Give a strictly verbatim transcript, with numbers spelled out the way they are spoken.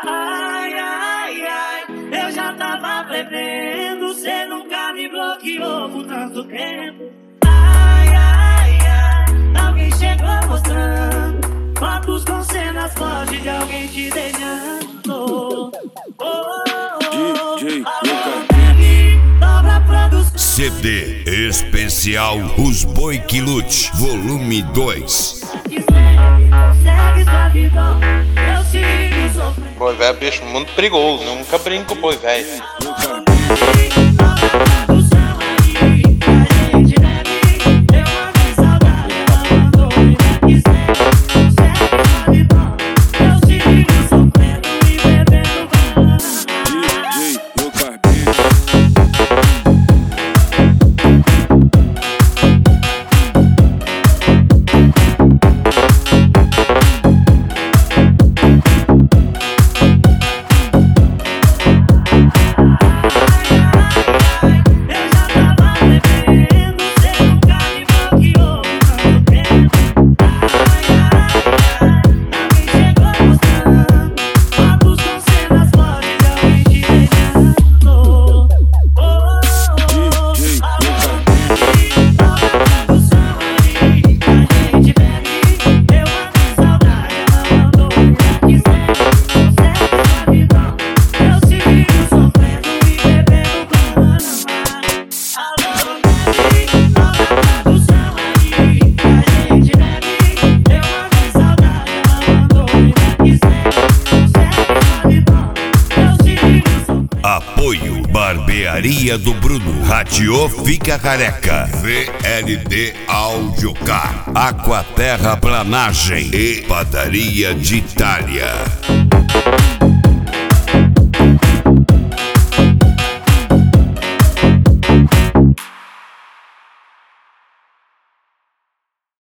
Ai, ai, ai, eu já tava prevendo, cê nunca me bloqueou por tanto tempo. Ai, ai, ai, alguém chegou mostrando fotos com cenas fortes de alguém te beijando. Oh, oh, oh, D J dobra produção. C D especial Os Boi Que Lute, volume dois. Segue sua vida, eu sigo sofrendo. Boi velho é bicho muito perigoso, nunca brinco com boi velho. Apoio Barbearia do Bruno, Radiô Fica Careca, V L D Audiocar, Aquaterra Planagem e Padaria de Itália.